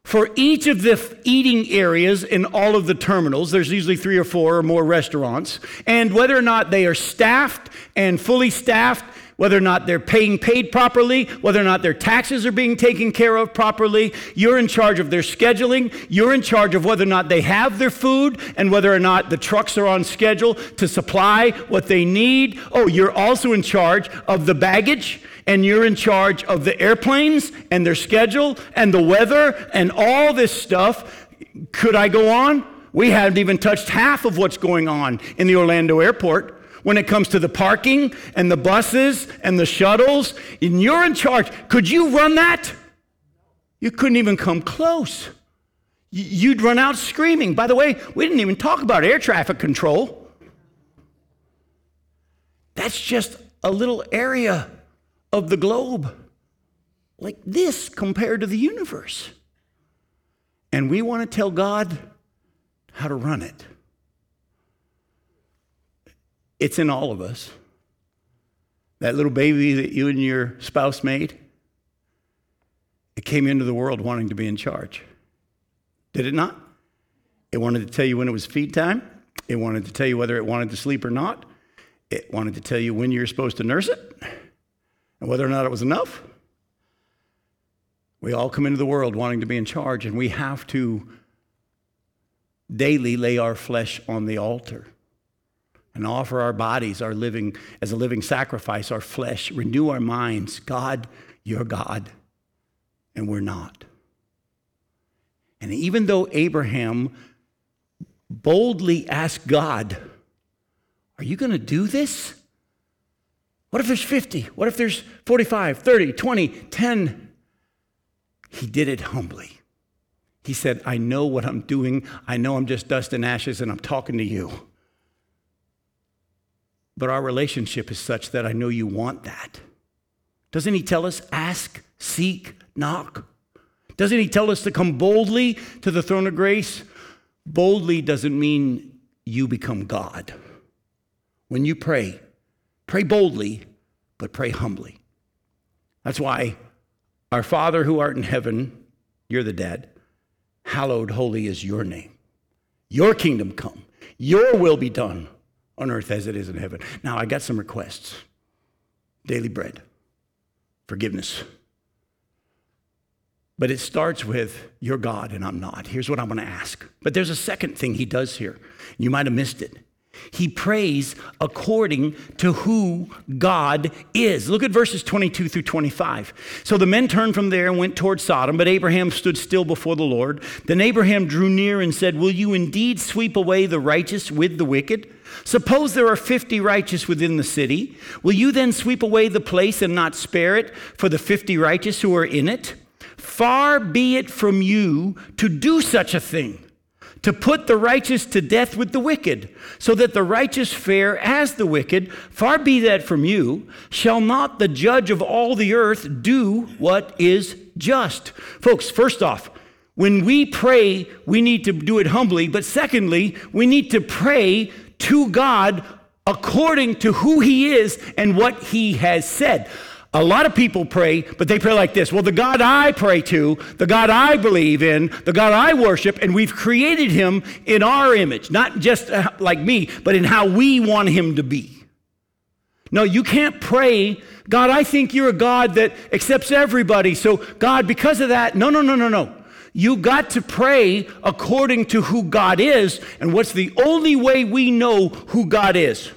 For each of the eating areas in all of the terminals, there's usually 3 or 4 or more restaurants, and whether or not they are staffed and fully staffed, whether or not they're paid properly, whether or not their taxes are being taken care of properly, you're in charge of their scheduling, you're in charge of whether or not they have their food, and whether or not the trucks are on schedule to supply what they need. Oh, you're also in charge of the baggage, and you're in charge of the airplanes and their schedule and the weather and all this stuff. Could I go on? We haven't even touched half of what's going on in the Orlando airport when it comes to the parking and the buses and the shuttles. And you're in charge. Could you run that? You couldn't even come close. You'd run out screaming. By the way, we didn't even talk about air traffic control. That's just a little area of the globe, like this compared to the universe. And we want to tell God how to run it. It's in all of us. That little baby that you and your spouse made, it came into the world wanting to be in charge. Did it not? It wanted to tell you when it was feed time. It wanted to tell you whether it wanted to sleep or not. It wanted to tell you when you're supposed to nurse it and whether or not it was enough. We all come into the world wanting to be in charge, and we have to daily lay our flesh on the altar and offer our bodies, our living, as a living sacrifice, our flesh, renew our minds. God, you're God, and we're not. And even though Abraham boldly asked God, are you going to do this? What if there's 50? What if there's 45, 30, 20, 10? He did it humbly. He said, I know what I'm doing. I know I'm just dust and ashes, and I'm talking to you. But our relationship is such that I know you want that. Doesn't he tell us, ask, seek, knock? Doesn't he tell us to come boldly to the throne of grace? Boldly doesn't mean you become God. When you pray, pray boldly, but pray humbly. That's why our Father who art in heaven, you're the dad, hallowed holy is your name. Your kingdom come. Your will be done on earth as it is in heaven. Now, I got some requests. Daily bread, forgiveness. But it starts with, you're God and I'm not. Here's what I'm going to ask. But there's a second thing he does here. You might have missed it. He prays according to who God is. Look at verses 22 through 25. So the men turned from there and went toward Sodom, but Abraham stood still before the Lord. Then Abraham drew near and said, will you indeed sweep away the righteous with the wicked? Suppose there are 50 righteous within the city. Will you then sweep away the place and not spare it for the 50 righteous who are in it? Far be it from you to do such a thing, to put the righteous to death with the wicked, so that the righteous fare as the wicked. Far be that from you. Shall not the judge of all the earth do what is just? Folks, first off, when we pray, we need to do it humbly. But secondly, we need to pray to God according to who he is and what he has said. A lot of people pray, but they pray like this. Well, the God I pray to, the God I believe in, the God I worship, and we've created him in our image, not just like me, but in how we want him to be. No, you can't pray, God, I think you're a God that accepts everybody. So God, because of that, no. You got to pray according to who God is. And what's the only way we know who God is?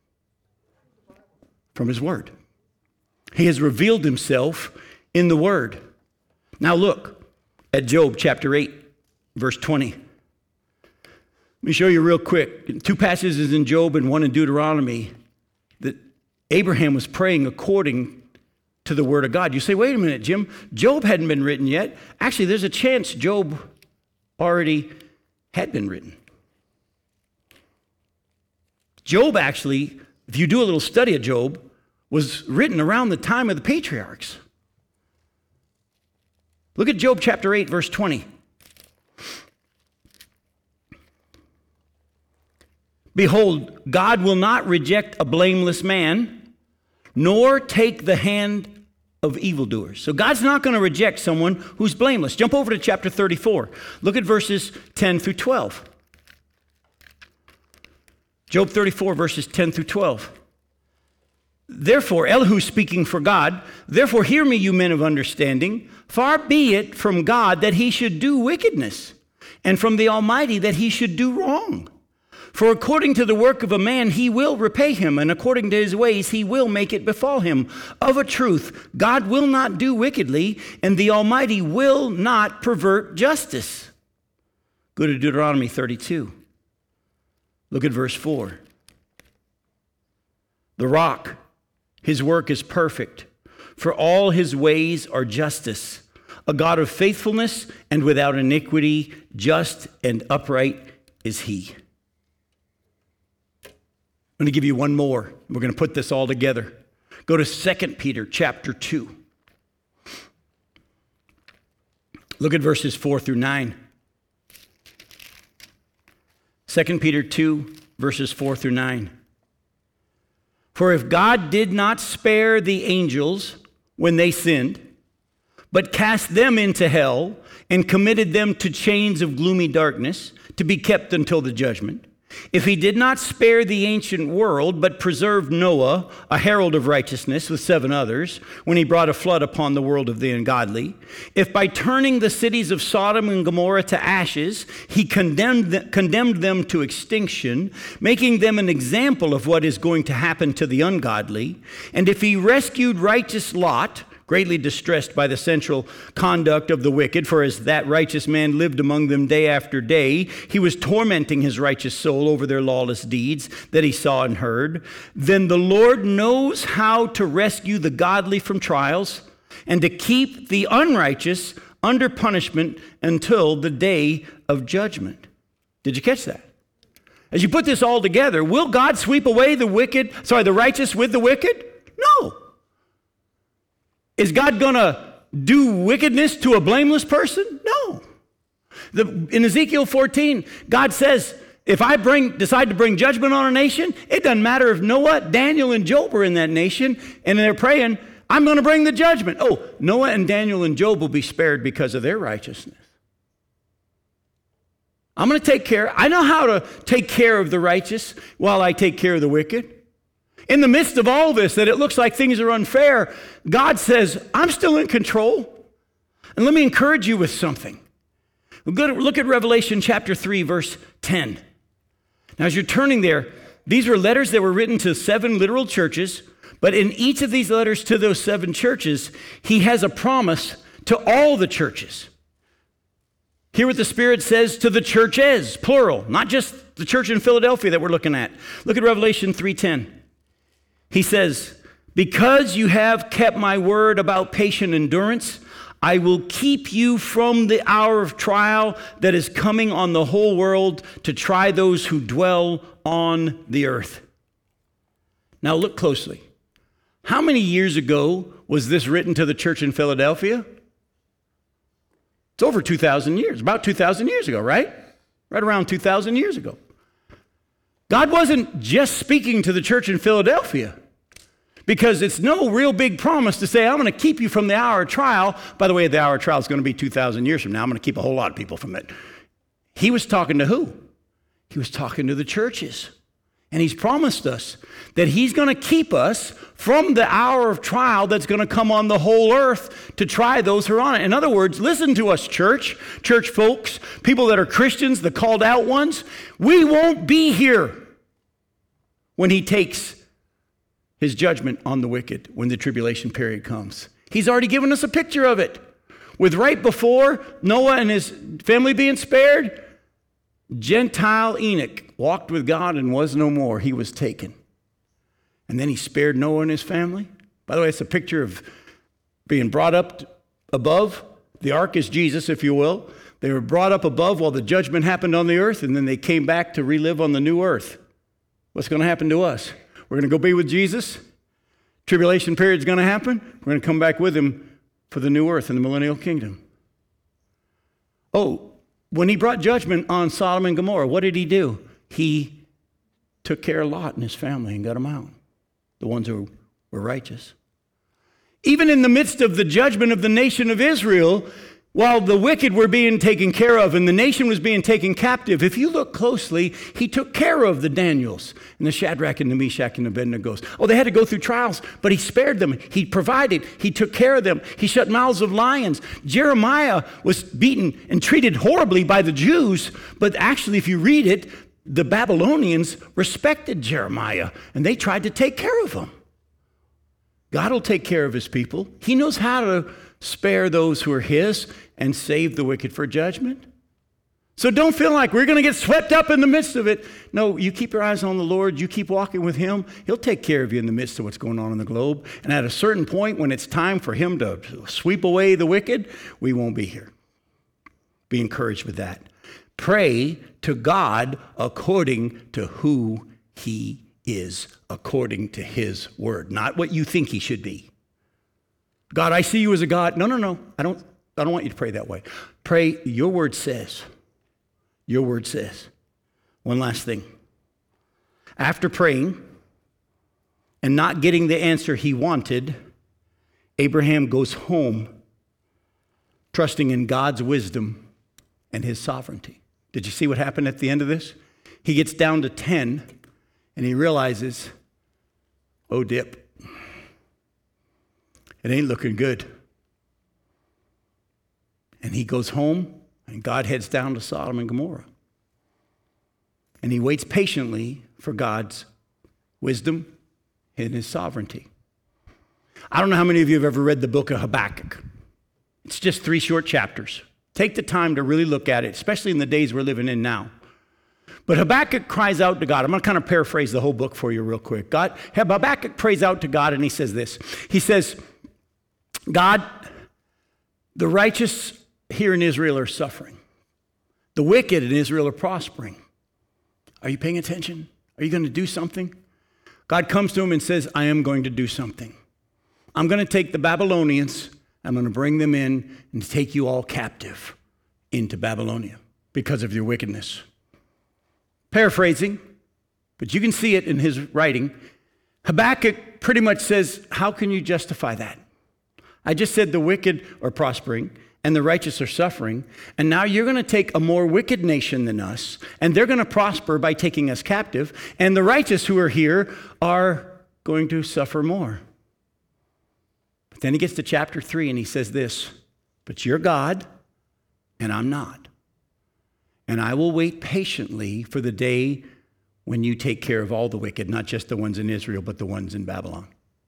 From his word. He has revealed himself in the word. Now look at Job chapter 8, verse 20. Let me show you real quick. 2 passages in Job and 1 in Deuteronomy that Abraham was praying according to the word of God. You say, wait a minute, Jim, Job hadn't been written yet. Actually, there's a chance Job already had been written. Job actually, if you do a little study of Job, was written around the time of the patriarchs. Look at Job chapter 8, verse 20. Behold, God will not reject a blameless man, nor take the hand of evildoers. So God's not going to reject someone who's blameless. Jump over to chapter 34. Look at verses 10 through 12. Job 34, verses 10 through 12. Therefore, Elihu speaking for God, therefore hear me, you men of understanding. Far be it from God that he should do wickedness, and from the Almighty that he should do wrong. For according to the work of a man he will repay him, and according to his ways he will make it befall him. Of a truth, God will not do wickedly, and the Almighty will not pervert justice. Go to Deuteronomy 32. Look at verse 4. The rock, his work is perfect, for all his ways are justice. A God of faithfulness and without iniquity, just and upright is he. I'm going to give you one more. We're going to put this all together. Go to 2 Peter chapter 2. Look at verses 4 through 9. 2 Peter 2, verses 4 through 9. For if God did not spare the angels when they sinned, but cast them into hell and committed them to chains of gloomy darkness to be kept until the judgment, if he did not spare the ancient world, but preserved Noah, a herald of righteousness, with 7 others, when he brought a flood upon the world of the ungodly, if by turning the cities of Sodom and Gomorrah to ashes, he condemned them to extinction, making them an example of what is going to happen to the ungodly, and if he rescued righteous Lot, greatly distressed by the sensual conduct of the wicked, for as that righteous man lived among them day after day, he was tormenting his righteous soul over their lawless deeds that he saw and heard. Then the Lord knows how to rescue the godly from trials and to keep the unrighteous under punishment until the day of judgment. Did you catch that? As you put this all together, will God sweep away the righteous with the wicked? No. Is God going to do wickedness to a blameless person? No. In Ezekiel 14, God says, if I decide to bring judgment on a nation, it doesn't matter if Noah, Daniel, and Job are in that nation, and they're praying, I'm going to bring the judgment. Oh, Noah and Daniel and Job will be spared because of their righteousness. I'm going to take care. I know how to take care of the righteous while I take care of the wicked. In the midst of all this, that it looks like things are unfair, God says, I'm still in control. And let me encourage you with something. Look at Revelation chapter 3, verse 10. Now, as you're turning there, these were letters that were written to 7 literal churches, but in each of these letters to those 7 churches, he has a promise to all the churches. Hear what the Spirit says to the churches, plural, not just the church in Philadelphia that we're looking at. Look at Revelation 3:10. He says, because you have kept my word about patient endurance, I will keep you from the hour of trial that is coming on the whole world to try those who dwell on the earth. Now look closely. How many years ago was this written to the church in Philadelphia? It's over 2,000 years, about 2,000 years ago, right? Right around 2,000 years ago. God wasn't just speaking to the church in Philadelphia, because it's no real big promise to say, I'm going to keep you from the hour of trial. By the way, the hour of trial is going to be 2,000 years from now. I'm going to keep a whole lot of people from it. He was talking to who? He was talking to the churches. And he's promised us that he's going to keep us from the hour of trial that's going to come on the whole earth to try those who are on it. In other words, listen to us, church folks, people that are Christians, the called out ones. We won't be here when he takes his judgment on the wicked when the tribulation period comes. He's already given us a picture of it. With right before Noah and his family being spared, Gentile Enoch walked with God and was no more. He was taken. And then he spared Noah and his family. By the way, it's a picture of being brought up above. The ark is Jesus, if you will. They were brought up above while the judgment happened on the earth, and then they came back to relive on the new earth. What's going to happen to us? We're going to go be with Jesus. Tribulation period is going to happen. We're going to come back with him for the new earth and the millennial kingdom. Oh, when he brought judgment on Sodom and Gomorrah, what did he do? He took care of Lot and his family and got them out, the ones who were righteous. Even in the midst of the judgment of the nation of Israel, while the wicked were being taken care of and the nation was being taken captive, if you look closely, he took care of the Daniels and the Shadrach and the Meshach and the Abednego. Oh, they had to go through trials, but he spared them. He provided. He took care of them. He shut mouths of lions. Jeremiah was beaten and treated horribly by the Jews, but actually, if you read it, the Babylonians respected Jeremiah and they tried to take care of him. God will take care of his people. He knows how to spare those who are his and save the wicked for judgment. So don't feel like we're going to get swept up in the midst of it. No, you keep your eyes on the Lord. You keep walking with him. He'll take care of you in the midst of what's going on in the globe. And at a certain point, when it's time for him to sweep away the wicked, we won't be here. Be encouraged with that. Pray to God according to who he is, according to his word, not what you think he should be. God, I see you as a God. No. I don't want you to pray that way. Pray, your word says. Your word says. One last thing. After praying and not getting the answer he wanted, Abraham goes home trusting in God's wisdom and his sovereignty. Did you see what happened at the end of this? He gets down to 10 and he realizes, oh, dip. It ain't looking good. And he goes home, and God heads down to Sodom and Gomorrah. And he waits patiently for God's wisdom and his sovereignty. I don't know how many of you have ever read the book of Habakkuk. It's just 3 short chapters. Take the time to really look at it, especially in the days we're living in now. But Habakkuk cries out to God. I'm going to kind of paraphrase the whole book for you real quick. Habakkuk prays out to God, and he says this. He says, God, the righteous here in Israel are suffering. The wicked in Israel are prospering. Are you paying attention? Are you going to do something? God comes to him and says, I am going to do something. I'm going to take the Babylonians, I'm going to bring them in and take you all captive into Babylonia because of your wickedness. Paraphrasing, but you can see it in his writing. Habakkuk pretty much says, how can you justify that? I just said the wicked are prospering and the righteous are suffering, and now you're going to take a more wicked nation than us, and they're going to prosper by taking us captive, and the righteous who are here are going to suffer more. But then he gets to chapter 3 and he says this, but you're God and I'm not. And I will wait patiently for the day when you take care of all the wicked, not just the ones in Israel, but the ones in Babylon.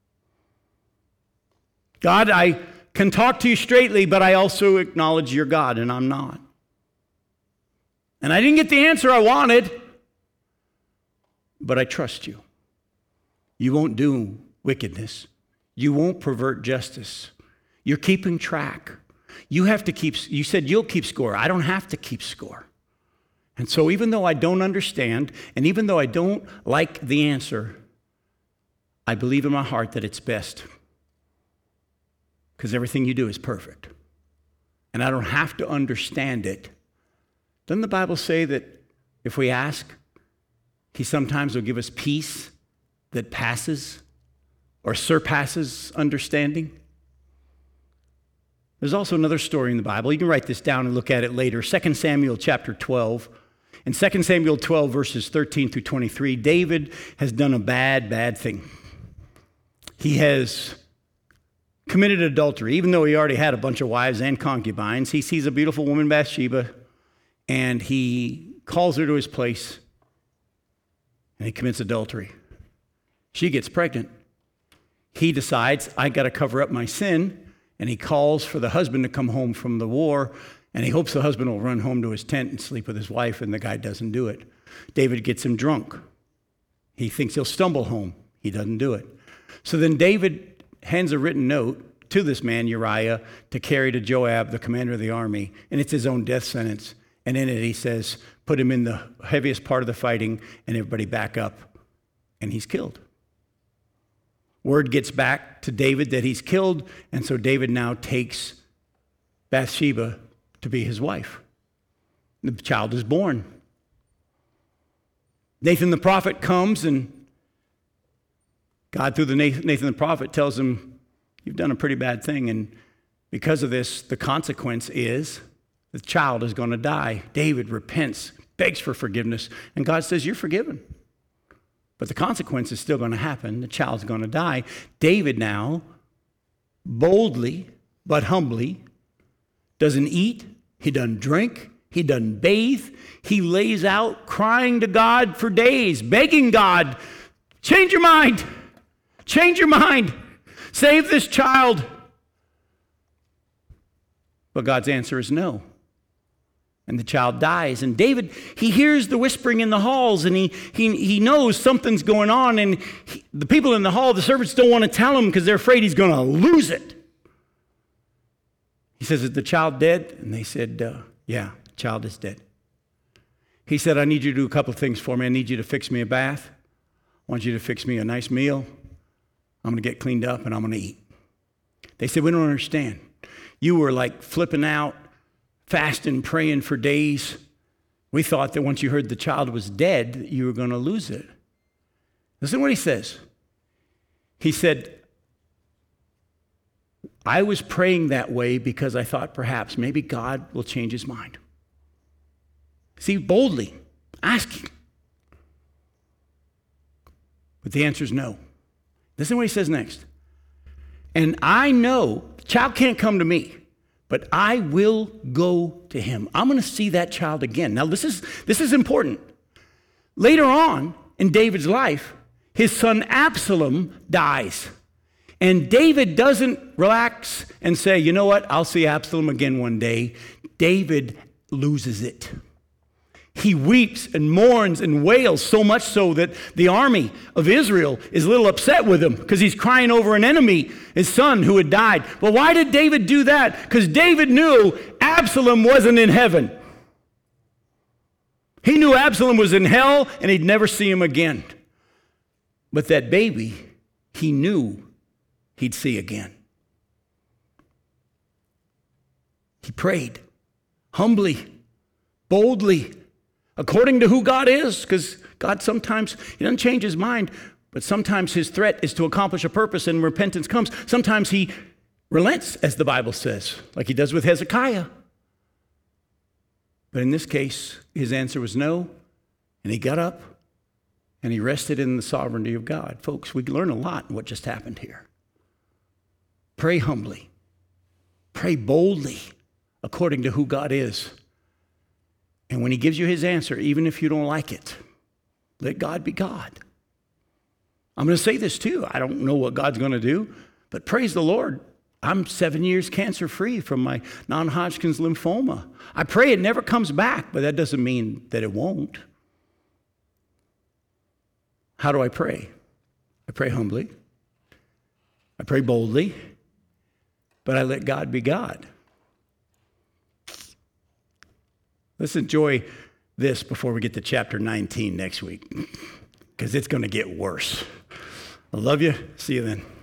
God, I can talk to you straightly, but I also acknowledge you're God, and I'm not. And I didn't get the answer I wanted, but I trust you. You won't do wickedness. You won't pervert justice. You're keeping track. You said you'll keep score. I don't have to keep score. And so even though I don't understand, and even though I don't like the answer, I believe in my heart that it's best. Because everything you do is perfect. And I don't have to understand it. Doesn't the Bible say that if we ask, he sometimes will give us peace that passes or surpasses understanding? There's also another story in the Bible. You can write this down and look at it later. 2 Samuel chapter 12. In 2 Samuel 12, verses 13 through 23, David has done a bad thing. He has committed adultery, even though he already had a bunch of wives and concubines. He sees a beautiful woman, Bathsheba, and he calls her to his place, and he commits adultery. She gets pregnant. He decides, I got to cover up my sin, and he calls for the husband to come home from the war, and he hopes the husband will run home to his tent and sleep with his wife, and the guy doesn't do it. David gets him drunk. He thinks he'll stumble home. He doesn't do it. So then David hands a written note to this man, Uriah, to carry to Joab, the commander of the army, and it's his own death sentence. And in it he says, put him in the heaviest part of the fighting and everybody back up. And he's killed. Word gets back to David that he's killed, and so David now takes Bathsheba to be his wife. The child is born. Nathan the prophet comes, and God through Nathan the prophet tells him, you've done a pretty bad thing. And because of this, the consequence is the child is going to die. David repents, begs for forgiveness, and God says, you're forgiven. But the consequence is still going to happen. The child's going to die. David now, boldly but humbly, doesn't eat, he doesn't drink, he doesn't bathe. He lays out crying to God for days, begging God, change your mind, change your mind, save this child. But God's answer is no. And the child dies. And David, he hears the whispering in the halls, and he knows something's going on. And the people in the hall, the servants, don't want to tell him because they're afraid he's going to lose it. He says, is the child dead? And they said, yeah, the child is dead. He said, I need you to do a couple of things for me. I need you to fix me a bath. I want you to fix me a nice meal. I'm going to get cleaned up and I'm going to eat. They said, we don't understand. You were like flipping out, fasting, praying for days. We thought that once you heard the child was dead, you were going to lose it. Listen to what he says. He said, I was praying that way because I thought perhaps maybe God will change his mind. See, boldly asking. But the answer is no. Listen to what he says next. And I know, the child can't come to me, but I will go to him. I'm going to see that child again. Now, this is important. Later on in David's life, his son Absalom dies. And David doesn't relax and say, you know what, I'll see Absalom again one day. David loses it. He weeps and mourns and wails so much so that the army of Israel is a little upset with him because he's crying over an enemy, his son who had died. Well, why did David do that? Because David knew Absalom wasn't in heaven. He knew Absalom was in hell and he'd never see him again. But that baby, he knew he'd see again. He prayed humbly, boldly, according to who God is, because God sometimes, he doesn't change his mind, but sometimes his threat is to accomplish a purpose and repentance comes. Sometimes he relents, as the Bible says, like he does with Hezekiah. But in this case, his answer was no, and he got up and he rested in the sovereignty of God. Folks, we learn a lot in what just happened here. Pray humbly. Pray boldly according to who God is. And when he gives you his answer, even if you don't like it, let God be God. I'm going to say this too. I don't know what God's going to do, but praise the Lord. I'm 7 years cancer-free from my non-Hodgkin's lymphoma. I pray it never comes back, but that doesn't mean that it won't. How do I pray? I pray humbly. I pray boldly, but I let God be God. Let's enjoy this before we get to chapter 19 next week, because it's going to get worse. I love you. See you then.